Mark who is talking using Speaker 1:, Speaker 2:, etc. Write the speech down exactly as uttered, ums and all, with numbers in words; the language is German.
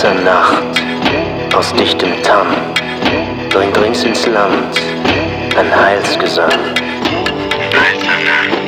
Speaker 1: Schwarzer Nacht, aus dichtem Tamm, dringt rings ins Land ein Heilsgesang.
Speaker 2: Schwarzer Nacht.